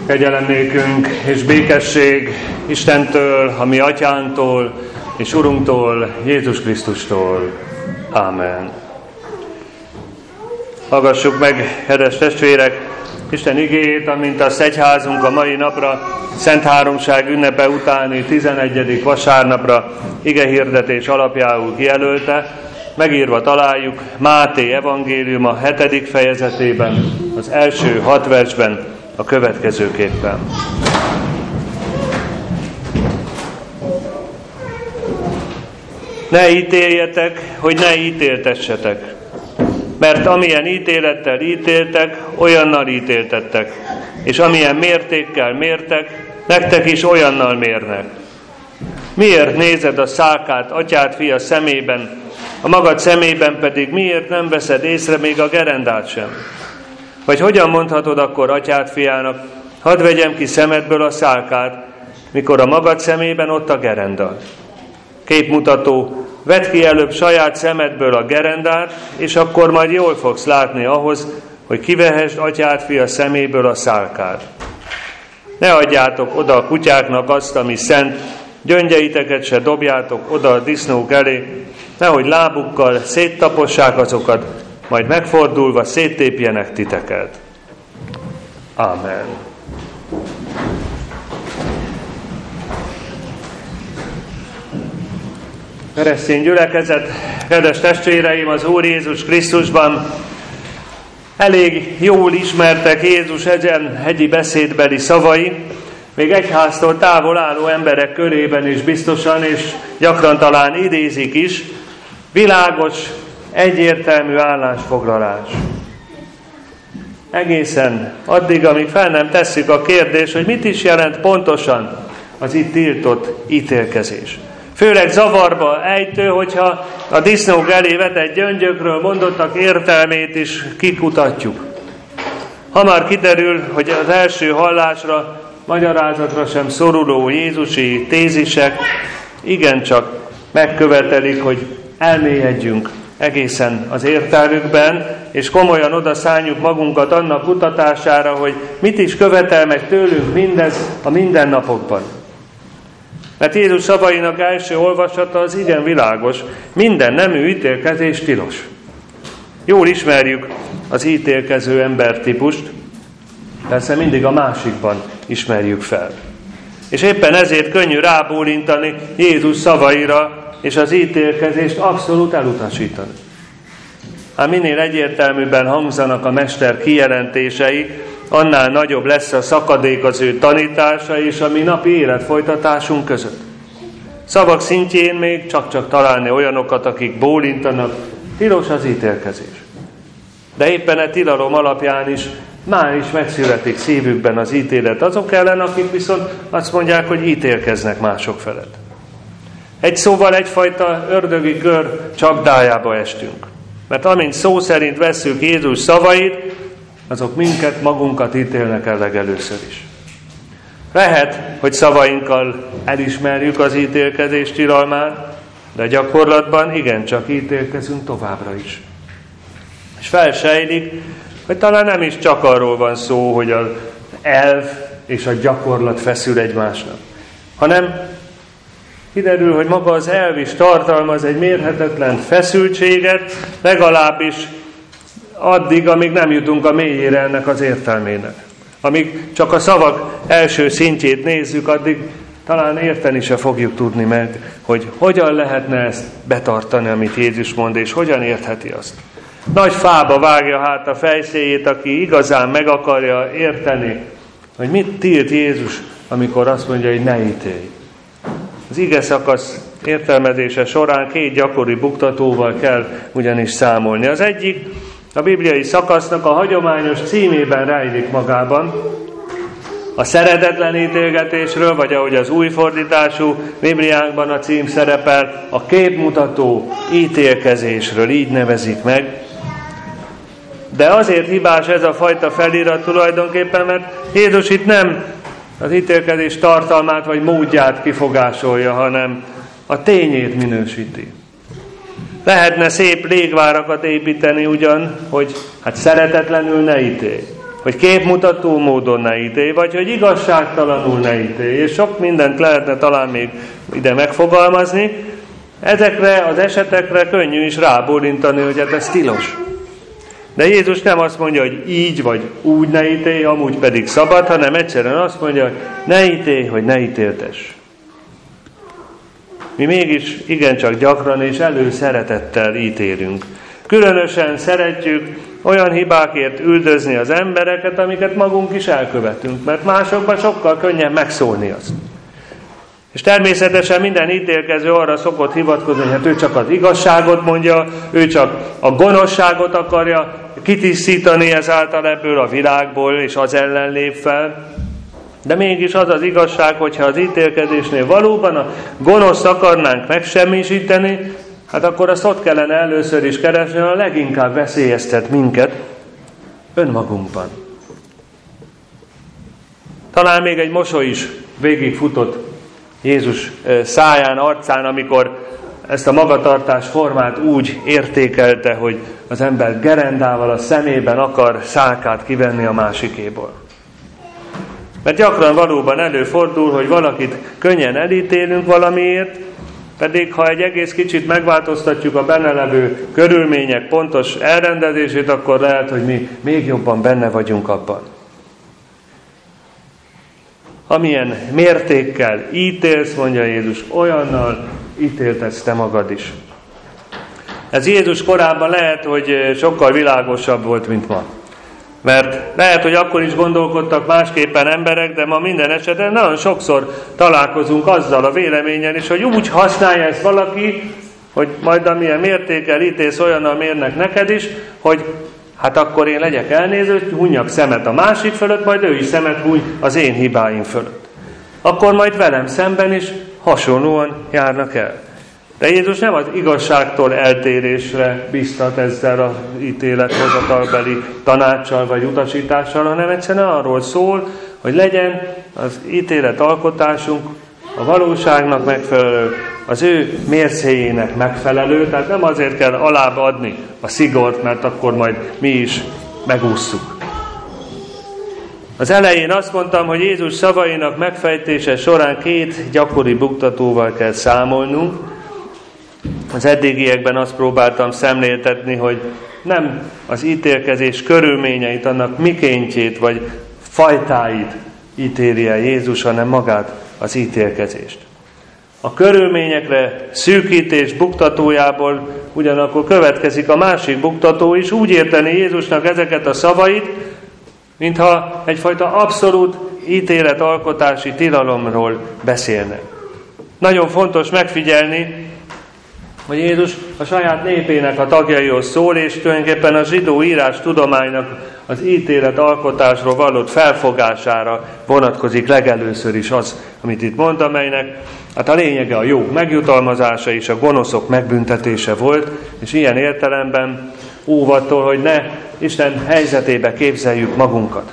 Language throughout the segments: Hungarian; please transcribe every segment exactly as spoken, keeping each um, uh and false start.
Kegyelem nékünk és békesség Istentől, a mi atyánktól és Urunktól, Jézus Krisztustól. Ámen. Hallgassuk meg, kedves testvérek, Isten igéjét, amint az egyházunk a mai napra, Szent Háromság ünnepe utáni tizenegyedik vasárnapra igehirdetés alapjául kijelölte. Megírva találjuk Máté evangélium a hetedik fejezetében, az első hat versben a következőképpen. Ne ítéljetek, hogy ne ítéltessetek, mert amilyen ítélettel ítéltek, olyannal ítéltettek, és amilyen mértékkel mértek, nektek is olyannal mérnek. Miért nézed a szálkát atyád fia szemében, a magad szemében pedig miért nem veszed észre még a gerendát sem? Vagy hogyan mondhatod akkor atyád fiának, hadd vegyem ki szemedből a szálkát, mikor a magad szemében ott a gerenda? Képmutató, vedd ki előbb saját szemedből a gerendát, és akkor majd jól fogsz látni ahhoz, hogy kivehesd atyád fia szeméből a szálkát. Ne adjátok oda a kutyáknak azt, ami szent, gyöngyeiteket se dobjátok oda a disznók elé, nehogy lábukkal széttapossák azokat, majd megfordulva széttépjenek titeket. Ámen. Keresztény gyülekezet, kedves testvéreim, az Úr Jézus Krisztusban elég jól ismertek Jézus ezen hegyi beszédbeli szavai, még egyháztól távol álló emberek körében is biztosan, és gyakran talán idézik is, világos, egyértelmű állásfoglalás. Egészen addig, amíg fel nem tesszük a kérdést, hogy mit is jelent pontosan az itt tiltott ítélkezés. Főleg zavarba ejtő, hogyha a disznók elé vetett gyöngyökről mondottak értelmét is kikutatjuk. Hamar kiderül, hogy az első hallásra, magyarázatra sem szoruló jézusi tézisek igencsak megkövetelik, hogy elmélyedjünk egészen az értelmükben, és komolyan odaszálljuk magunkat annak kutatására, hogy mit is követel meg tőlünk mindez a mindennapokban. Mert Jézus szavainak első olvasata az igen világos, minden nemű ítélkezés tilos. Jól ismerjük az ítélkező embertípust, persze mindig a másikban ismerjük fel. És éppen ezért könnyű rábólintani Jézus szavaira, és az ítélkezést abszolút elutasítani. Hát minél egyértelműbben hangzanak a mester kijelentései, annál nagyobb lesz a szakadék az ő tanítása és a mi napi életfolytatásunk között. Szavak szintjén még csak-csak találni olyanokat, akik bólintanak, tilos az ítélkezés. De éppen e tilalom alapján is már is megszületik szívükben az ítélet azok ellen, akik viszont azt mondják, hogy ítélkeznek mások felett. Egy szóval egyfajta ördögi kör csapdájába estünk. Mert amint szó szerint vesszük Jézus szavait, azok minket, magunkat ítélnek el legelőször is. Lehet, hogy szavainkkal elismerjük az ítélkezés tilalmát, de gyakorlatban igencsak ítélkezünk továbbra is. És felsejlik, hogy talán nem is csak arról van szó, hogy az elv és a gyakorlat feszül egymásnak, hanem kiderül, hogy maga az elv is tartalmaz egy mérhetetlen feszültséget, legalábbis addig, amíg nem jutunk a mélyére ennek az értelmének. Amíg csak a szavak első szintjét nézzük, addig talán érteni se fogjuk tudni meg, hogy hogyan lehetne ezt betartani, amit Jézus mond, és hogyan értheti azt. Nagy fába vágja hát a fejszéjét, aki igazán meg akarja érteni, hogy mit tilt Jézus, amikor azt mondja, hogy ne ítélj. Az ige szakasz értelmezése során két gyakori buktatóval kell ugyanis számolni. Az egyik a bibliai szakasznak a hagyományos címében rejlik magában. A szeretetlen ítélgetésről, vagy ahogy az új fordítású Bibliánkban a cím szerepel, a képmutató ítélkezésről, így nevezik meg. De azért hibás ez a fajta felirat tulajdonképpen, mert Jézus itt nem az ítélkezés tartalmát vagy módját kifogásolja, hanem a tényét minősíti. Lehetne szép légvárakat építeni ugyan, hogy hát szeretetlenül ne ítélj. hogy képmutató módon ne ítélj, vagy hogy igazságtalanul ne ítélj, és sok mindent lehetne talán még ide megfogalmazni. Ezekre az esetekre könnyű is rábólintani, hogy hát ez tilos. De Jézus nem azt mondja, hogy így vagy úgy ne ítélj, amúgy pedig szabad, hanem egyszerűen azt mondja, hogy ne ítélj, hogy ne ítéltess. Mi mégis igencsak gyakran és előszeretettel ítélünk. Különösen szeretjük olyan hibákért üldözni az embereket, amiket magunk is elkövetünk, mert másokban sokkal könnyebb megszólni azt. És természetesen minden ítélkező arra szokott hivatkozni, hogy hát ő csak az igazságot mondja, ő csak a gonoszságot akarja kitisztítani ezáltal ebből a világból, és az ellen lép fel. De mégis az az igazság, hogyha az ítélkezésnél valóban a gonoszt akarnánk megsemmisíteni, hát akkor azt ott kellene először is keresni, a leginkább veszélyeztet minket önmagunkban. Talán még egy mosoly is végigfutott Jézus száján, arcán, amikor ezt a magatartás formát úgy értékelte, hogy az ember gerendával a szemében akar szálkát kivenni a másikéból. Mert gyakran valóban előfordul, hogy valakit könnyen elítélünk valamiért, pedig ha egy egész kicsit megváltoztatjuk a benne levő körülmények pontos elrendezését, akkor lehet, hogy mi még jobban benne vagyunk abban. Amilyen mértékkel ítélsz, mondja Jézus, olyannal ítéltetsz te magad is. Ez Jézus korában lehet, hogy sokkal világosabb volt, mint ma. Mert lehet, hogy akkor is gondolkodtak másképpen emberek, de ma minden esetben nagyon sokszor találkozunk azzal a véleménnyel is, hogy úgy használja ezt valaki, hogy majd amilyen mértékkel ítélsz, olyannal mérnek neked is, hogy hát akkor én legyek elnéző, hunjak szemet a másik fölött, majd ő is szemet húny az én hibáim fölött. Akkor majd velem szemben is hasonlóan járnak el. De Jézus nem az igazságtól eltérésre biztat ezzel az ítélethozatalbeli tanácssal vagy utasítással, hanem egyszerűen arról szól, hogy legyen az ítéletalkotásunk a valóságnak megfelelő, az ő mércéjének megfelelő, tehát nem azért kell alább adni a szigort, mert akkor majd mi is megússzuk. Az elején azt mondtam, hogy Jézus szavainak megfejtése során két gyakori buktatóval kell számolnunk. Az eddigiekben azt próbáltam szemléltetni, hogy nem az ítélkezés körülményeit, annak mikéntjét vagy fajtáit ítéli el Jézus, hanem magát az ítélkezést. A körülményekre szűkítés buktatójából ugyanakkor következik a másik buktató is, úgy érteni Jézusnak ezeket a szavait, mintha egyfajta abszolút ítéletalkotási tilalomról beszélne. Nagyon fontos megfigyelni, hogy Jézus a saját népének a tagjaihoz szól, és tulajdonképpen a zsidó írás tudománynak az ítéletalkotásról való felfogására vonatkozik legelőször is az, amit itt mond, amelynek hát a lényege a jó megjutalmazása és a gonoszok megbüntetése volt, és ilyen értelemben óvattól, hogy ne Isten helyzetébe képzeljük magunkat.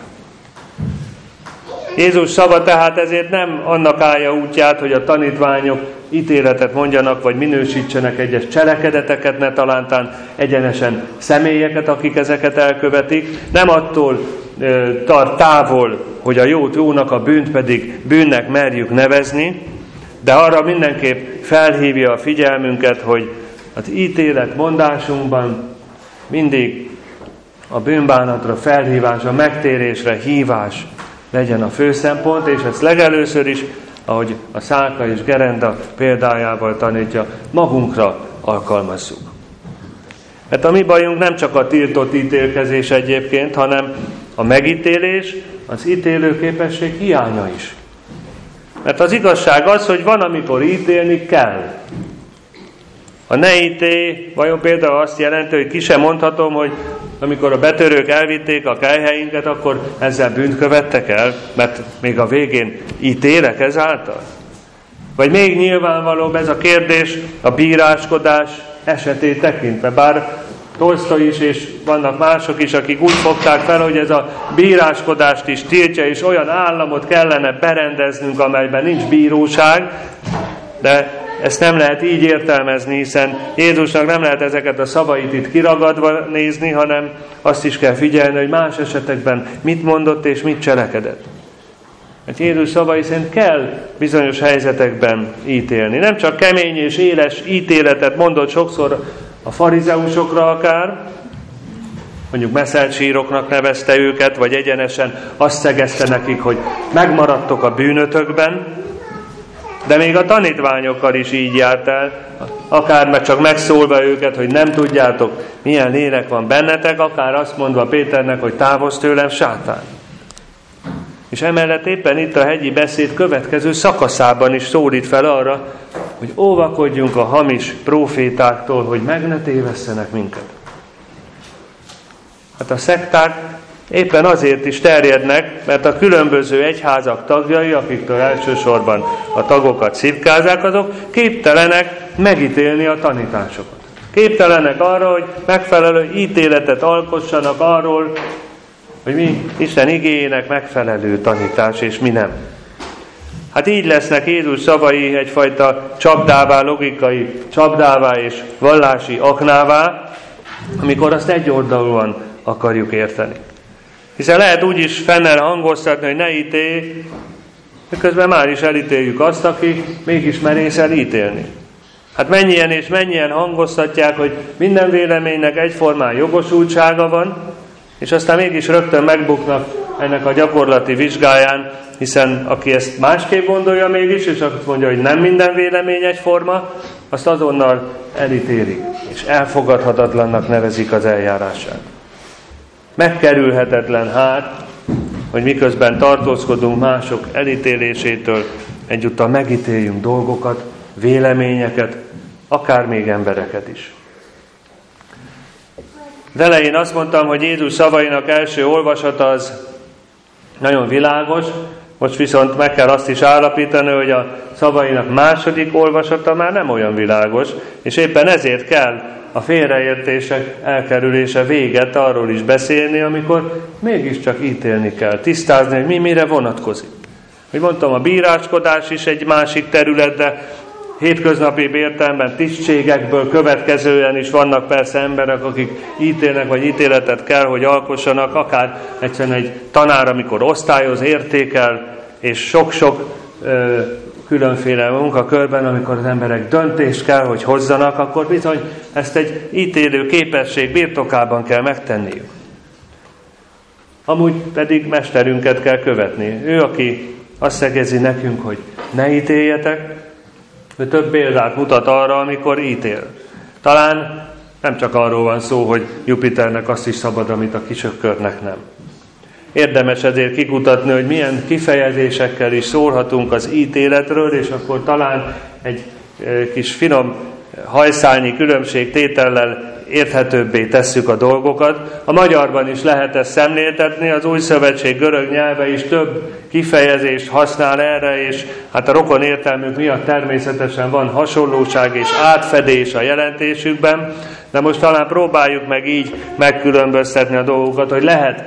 Jézus szava tehát ezért nem annak állja útját, hogy a tanítványok ítéletet mondjanak, vagy minősítsenek egyes cselekedeteket, ne talántán egyenesen személyeket, akik ezeket elkövetik. Nem attól e, tart távol, hogy a jót jónak, a bűnt pedig bűnnek merjük nevezni, de arra mindenképp felhívja a figyelmünket, hogy az ítélet mondásunkban mindig a bűnbánatra felhívás, a megtérésre hívás legyen a fő szempont, és ezt legelőször is, ahogy a Szálka és Gerenda példájával tanítja, magunkra alkalmazzuk. Mert a mi bajunk nem csak a tiltott ítélkezés egyébként, hanem a megítélés, az ítélőképesség hiánya is. Mert az igazság az, hogy van, amikor ítélni kell. A ne ítélj, vajon például azt jelenti, hogy ki sem mondhatom, hogy amikor a betörők elvitték a kelyheinket, akkor ezzel bűnt követtek el, mert még a végén ítélek ezáltal? Vagy még nyilvánvalóbb ez a kérdés a bíráskodás esetét tekintve, bár Tolsztoj is, és vannak mások is, akik úgy fogták fel, hogy ez a bíráskodást is tiltja, és olyan államot kellene berendeznünk, amelyben nincs bíróság, de ezt nem lehet így értelmezni, hiszen Jézusnak nem lehet ezeket a szavait itt kiragadva nézni, hanem azt is kell figyelni, hogy más esetekben mit mondott és mit cselekedett. Mert Jézus szavai szerint kell bizonyos helyzetekben ítélni. Nem csak kemény és éles ítéletet mondott sokszor a farizeusokra akár, mondjuk meszelt síroknak nevezte őket, vagy egyenesen azt szegezte nekik, hogy megmaradtok a bűnötökben, de még a tanítványokkal is így járt el, akár meg csak megszólva őket, hogy nem tudjátok, milyen lélek van bennetek, akár azt mondva Péternek, hogy távozz tőlem, sátán. És emellett éppen itt a hegyi beszéd következő szakaszában is szólít fel arra, hogy óvakodjunk a hamis prófétáktól, hogy meg ne tévesszenek minket. Hát a szekták éppen azért is terjednek, mert a különböző egyházak tagjai, akiktől elsősorban a tagokat szívkázzák, azok képtelenek megítélni a tanításokat. Képtelenek arra, hogy megfelelő ítéletet alkossanak arról, hogy mi Isten igéjének megfelelő tanítás, és mi nem. Hát így lesznek Jézus szavai egyfajta csapdává, logikai csapdává és vallási aknává, amikor azt egyoldalúan akarjuk érteni. Hiszen lehet úgy is fennel hangoztatni, hogy ne ítélj, miközben már is elítéljük azt, aki mégis merészel ítélni. Hát mennyien és mennyien hangoztatják, hogy minden véleménynek egyformán jogosultsága van, és aztán mégis rögtön megbuknak ennek a gyakorlati vizsgáján, hiszen aki ezt másképp gondolja mégis, és azt mondja, hogy nem minden vélemény egyforma, azt azonnal elítélik, és elfogadhatatlannak nevezik az eljárását. Megkerülhetetlen hát, hogy miközben tartózkodunk mások elítélésétől, egyúttal megítéljünk dolgokat, véleményeket, akár még embereket is. Az elején azt mondtam, hogy Jézus szavainak első olvasata az nagyon világos, most viszont meg kell azt is állapítani, hogy a szavainak második olvasata már nem olyan világos, és éppen ezért kell a félreértések elkerülése véget arról is beszélni, amikor mégiscsak ítélni kell, tisztázni, hogy mi mire vonatkozik. Hogy mondtam, a bíráskodás is egy másik terület, de hétköznapi értelemben tisztségekből következően is vannak persze emberek, akik ítélnek, vagy ítéletet kell, hogy alkossanak, akár egyszerűen egy tanár, amikor osztályoz, értékel, és sok-sok ö, különféle munkakörben, amikor az emberek döntést kell, hogy hozzanak, akkor bizony ezt egy ítélő képesség birtokában kell megtenniük. Amúgy pedig mesterünket kell követni. Ő, aki azt szegezi nekünk, hogy ne ítéljetek, ő több példát mutat arra, amikor ítél. Talán nem csak arról van szó, hogy Jupiternek azt is szabad, amit a kisökkörnek nem. Érdemes ezért kikutatni, hogy milyen kifejezésekkel is szólhatunk az ítéletről, és akkor talán egy kis finom hajszálnyi különbségtétellel érthetőbbé tesszük a dolgokat. A magyarban is lehet ezt szemléltetni, az Új Szövetség görög nyelve is több kifejezést használ erre, és hát a rokon értelmük miatt természetesen van hasonlóság és átfedés a jelentésükben, de most talán próbáljuk meg így megkülönböztetni a dolgokat, hogy lehet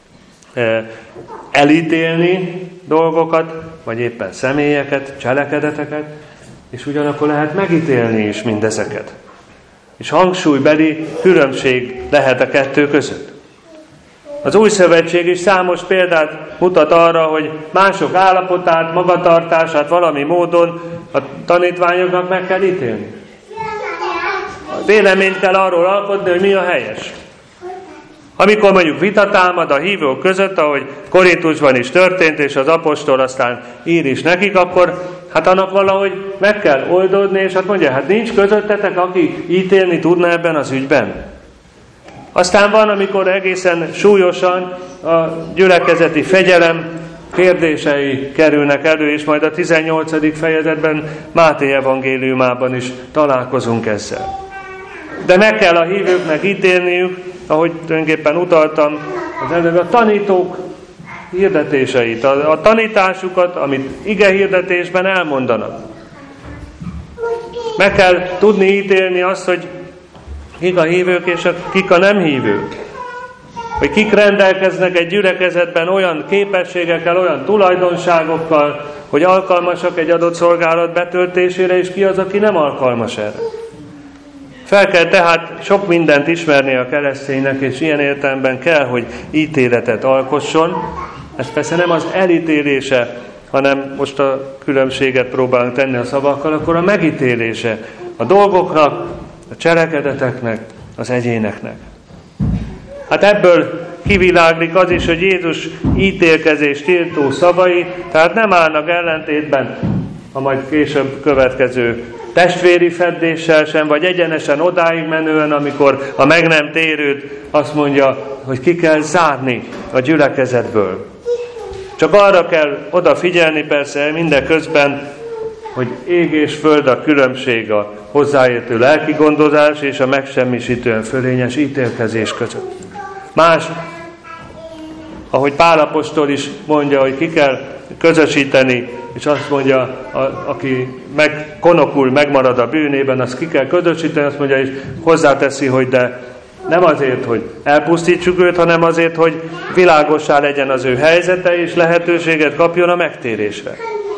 elítélni dolgokat, vagy éppen személyeket, cselekedeteket, és ugyanakkor lehet megítélni is mindezeket. És hangsúlybeli különbség lehet a kettő között. Az Új Szövetség is számos példát mutat arra, hogy mások állapotát, magatartását valami módon a tanítványoknak meg kell ítélni. A véleményt kell arról alkotni, hogy mi a helyes. Amikor mondjuk vita támad a hívők között, ahogy Korintusban is történt, és az apostol aztán ír is nekik, akkor hát annak valahogy meg kell oldódni, és hát mondja, hát nincs közöttetek, aki ítélni tudna ebben az ügyben. Aztán van, amikor egészen súlyosan a gyülekezeti fegyelem kérdései kerülnek elő, és majd a tizennyolcadik fejezetben Máté evangéliumában is találkozunk ezzel. De meg kell a hívőknek ítélniük, ahogy tulajdonképpen utaltam, az előbb a tanítók hirdetéseit, a, a tanításukat, amit igehirdetésben elmondanak. Meg kell tudni ítélni azt, hogy kik a hívők és a, kik a nem hívők. hogy kik rendelkeznek egy gyülekezetben olyan képességekkel, olyan tulajdonságokkal, hogy alkalmasak egy adott szolgálat betöltésére, és ki az, aki nem alkalmas erre. Fel kell tehát sok mindent ismerni a kereszténynek, és ilyen értelemben kell, hogy ítéletet alkosson. Ez persze nem az elítélése, hanem most a különbséget próbálunk tenni a szavakkal, akkor a megítélése a dolgoknak, a cselekedeteknek, az egyéneknek. Hát ebből kiviláglik az is, hogy Jézus ítélkezést tiltó szavai, tehát nem állnak ellentétben a majd később következő testvéri feddéssel sem, vagy egyenesen odáig menően, amikor a meg nem térőt azt mondja, hogy ki kell zárni a gyülekezetből. Csak arra kell odafigyelni persze mindeközben, hogy ég és föld a különbség a hozzáértő lelki gondozás és a megsemmisítően fölényes ítélkezés között. Más, ahogy Pál apostol is mondja, hogy ki kell közösíteni, és azt mondja, a, aki meg, konokul, megmarad a bűnében, azt ki kell közösíteni, azt mondja, és hozzáteszi, hogy de nem azért, hogy elpusztítsuk őt, hanem azért, hogy világossá legyen az ő helyzete, és lehetőséget kapjon a megtérésre.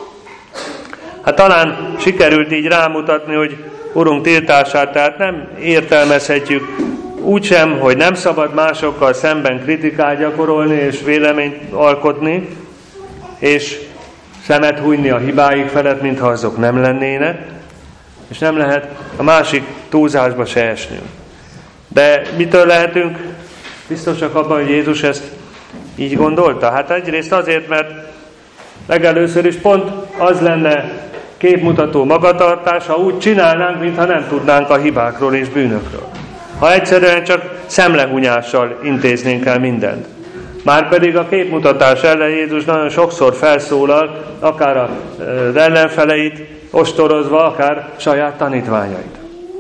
Hát talán sikerült így rámutatni, hogy Urunk tiltását, tehát nem értelmezhetjük úgysem, hogy nem szabad másokkal szemben kritikát gyakorolni és véleményt alkotni, és szemet hújni a hibáik felett, mintha azok nem lennének, és nem lehet a másik túlzásba se esnünk. De mitől lehetünk biztosak abban, hogy Jézus ezt így gondolta? Hát egyrészt azért, mert legelőször is pont az lenne képmutató magatartás, ha úgy csinálnánk, mintha nem tudnánk a hibákról és bűnökről. Ha egyszerűen csak szemlehunyással intéznénk el mindent. Márpedig a képmutatás ellen Jézus nagyon sokszor felszólal, akár az ellenfeleit ostorozva, akár saját tanítványait.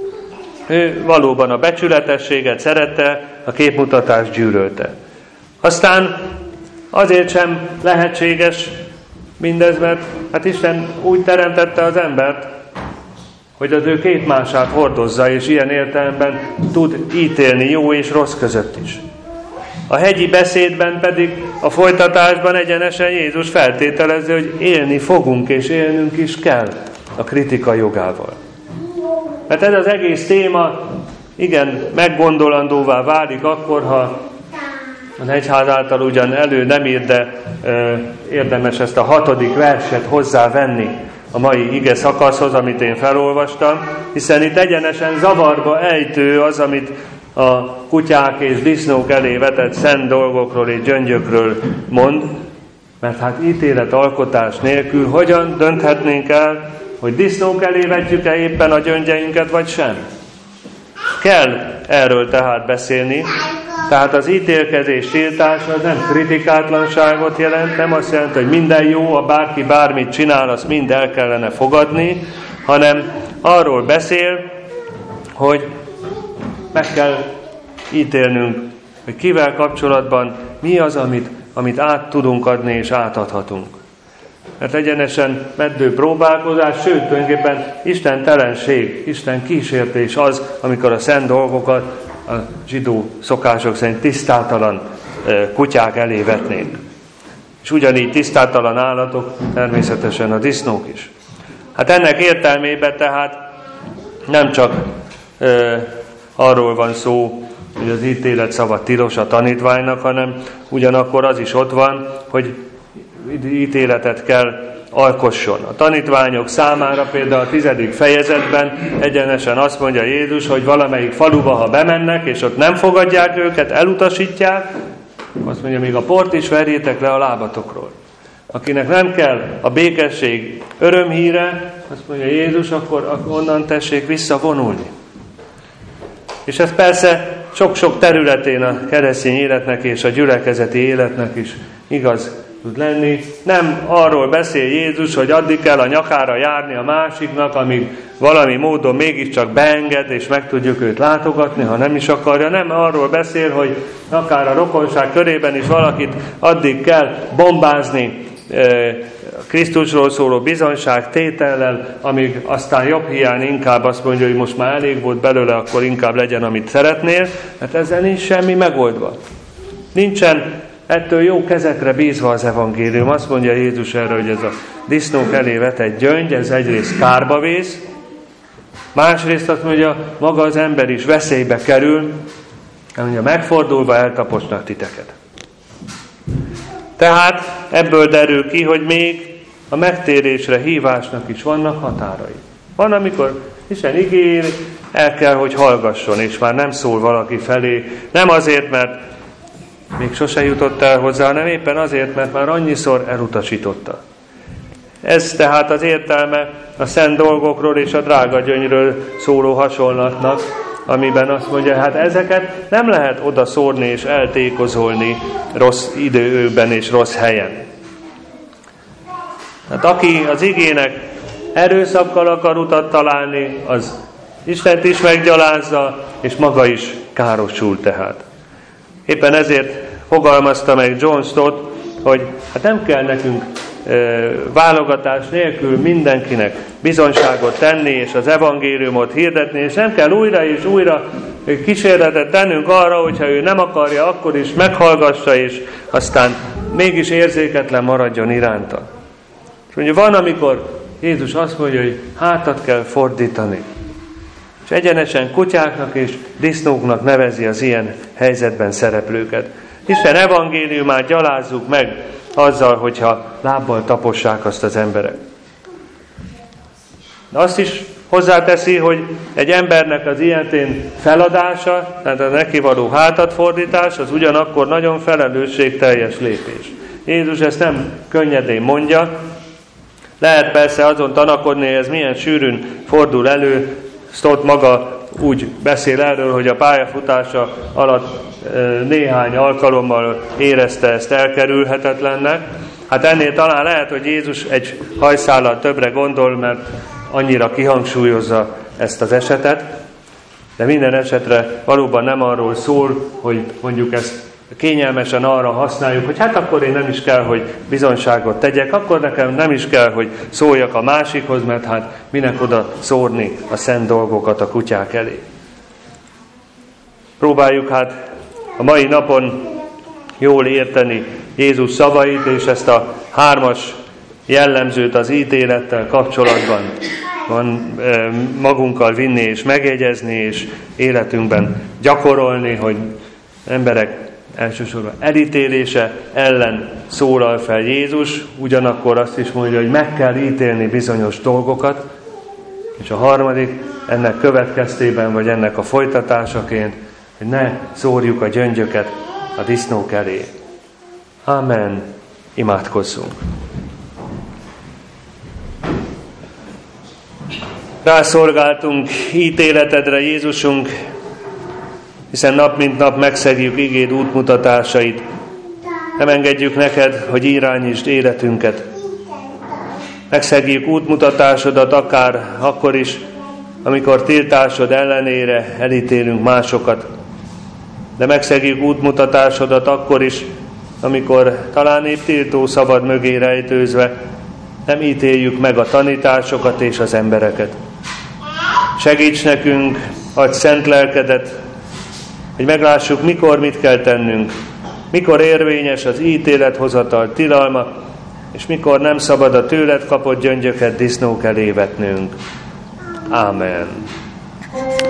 Ő valóban a becsületességet szerette, a képmutatást gyűlölte. Aztán azért sem lehetséges mindez, mert hát Isten úgy teremtette az embert, hogy az ő képmását hordozza, és ilyen értelemben tud ítélni jó és rossz között is. A hegyi beszédben pedig a folytatásban egyenesen Jézus feltételezi, hogy élni fogunk, és élnünk is kell a kritika jogával. Mert ez az egész téma igen meggondolandóvá válik akkor, ha az egyház által ugyan elő nem ír, de ö, érdemes ezt a hatodik verset hozzávenni a mai ige szakaszhoz, amit én felolvastam, hiszen itt egyenesen zavarba ejtő az, amit a kutyák és disznók elé vetett szent dolgokról és gyöngyökről mond, mert hát ítéletalkotás nélkül hogyan dönthetnénk el, hogy disznók elé vetjük-e éppen a gyöngyeinket, vagy sem? Kell erről tehát beszélni, tehát az ítélkezés tiltása az nem kritikátlanságot jelent, nem azt jelenti, hogy minden jó, a bárki bármit csinál, azt mind el kellene fogadni, hanem arról beszél, hogy meg kell ítélnünk, hogy kivel kapcsolatban mi az, amit, amit át tudunk adni és átadhatunk. Mert egyenesen meddő próbálkozás, sőt, tulajdonképpen istentelenség, Isten kísértés az, amikor a szent dolgokat a zsidó szokások szerint tisztátalan kutyák elé vetnénk. És ugyanígy tisztátalan állatok, természetesen a disznók is. Hát ennek értelmében tehát nem csak e, arról van szó, hogy az ítélet szava tilos a tanítványnak, hanem ugyanakkor az is ott van, hogy ítéletet kell alkosson. A tanítványok számára például a tizedik fejezetben egyenesen azt mondja Jézus, hogy valamelyik faluba, ha bemennek, és ott nem fogadják őket, elutasítják, azt mondja, még a port is verjétek le a lábatokról. Akinek nem kell a békesség örömhíre, azt mondja Jézus, akkor onnan tessék visszavonulni. És ez persze sok-sok területén a keresztény életnek és a gyülekezeti életnek is igaz tud lenni. Nem arról beszél Jézus, hogy addig kell a nyakára járni a másiknak, amíg valami módon mégiscsak beenged, és meg tudjuk őt látogatni, ha nem is akarja. Nem arról beszél, hogy akár a rokonság körében is valakit addig kell bombázni Krisztusról szóló bizonyság tétellel, amíg aztán jobb hiány inkább azt mondja, hogy most már elég volt belőle, akkor inkább legyen, amit szeretnél, mert ezzel nincs semmi megoldva. Nincsen ettől jó kezekre bízva az evangélium. Azt mondja Jézus erre, hogy ez a disznók elé vetett gyöngy, ez egyrészt kárba vész, másrészt azt mondja, maga az ember is veszélybe kerül, mondja, megfordulva eltaposnak titeket. Tehát ebből derül ki, hogy még a megtérésre hívásnak is vannak határai. Van, amikor Isten ígér, el kell, hogy hallgasson, és már nem szól valaki felé. Nem azért, mert még sose jutott el hozzá, hanem éppen azért, mert már annyiszor elutasította. Ez tehát az értelme a szent dolgokról és a drága gyöngyről szóló hasonlatnak, amiben azt mondja, hát ezeket nem lehet oda szórni és eltékozolni rossz időben és rossz helyen. Hát aki az igének erőszakkal akar utat találni, az Istent is meggyalázza, és maga is károsul tehát. Éppen ezért fogalmazta meg John Stott, hogy hát nem kell nekünk e, válogatás nélkül mindenkinek bizonyságot tenni, és az evangéliumot hirdetni, és nem kell újra és újra kísérletet tennünk arra, hogyha ő nem akarja, akkor is meghallgassa, és aztán mégis érzéketlen maradjon iránta. És mondja, van, amikor Jézus azt mondja, hogy hátat kell fordítani. És egyenesen kutyáknak és disznóknak nevezi az ilyen helyzetben szereplőket. Isten evangéliumát gyalázzuk meg azzal, hogyha lábbal tapossák azt az emberek. De azt is hozzáteszi, hogy egy embernek az ilyetén feladása, tehát a neki való hátatfordítás, az ugyanakkor nagyon felelősségteljes lépés. Jézus ezt nem könnyedén mondja. Lehet persze azon tanakodni, hogy ez milyen sűrűn fordul elő. Stott maga úgy beszél erről, hogy a pályafutása alatt néhány alkalommal érezte ezt elkerülhetetlennek. Hát ennél talán lehet, hogy Jézus egy hajszállal többre gondol, mert annyira kihangsúlyozza ezt az esetet, de minden esetre valóban nem arról szól, hogy mondjuk ezt kényelmesen arra használjuk, hogy hát akkor én nem is kell, hogy bizonyságot tegyek, akkor nekem nem is kell, hogy szóljak a másikhoz, mert hát minek oda szórni a szent dolgokat a kutyák elé. Próbáljuk hát a mai napon jól érteni Jézus szavait, és ezt a hármas jellemzőt az ítélettel kapcsolatban van magunkkal vinni és megjegyezni, és életünkben gyakorolni, hogy emberek elsősorban elítélése ellen szólal fel Jézus, ugyanakkor azt is mondja, hogy meg kell ítélni bizonyos dolgokat, és a harmadik, ennek következtében, vagy ennek a folytatásaként, hogy ne szórjuk a gyöngyöket a disznók elé. Amen. Imádkozzunk. Rászolgáltunk ítéletedre, Jézusunk, hiszen nap mint nap megszegjük igéd útmutatásait. Nem engedjük neked, hogy irányítsd életünket. Megszegjük útmutatásodat akár akkor is, amikor tiltásod ellenére elítélünk másokat. De megszegjük útmutatásodat akkor is, amikor talán épp tiltó szavad mögé rejtőzve nem ítéljük meg a tanításokat és az embereket. Segíts nekünk, adj szent lelkedet, hogy meglássuk, mikor mit kell tennünk, mikor érvényes az ítélethozatal tilalma, és mikor nem szabad a tőled kapott gyöngyöket disznók elé vetnünk. Ámen.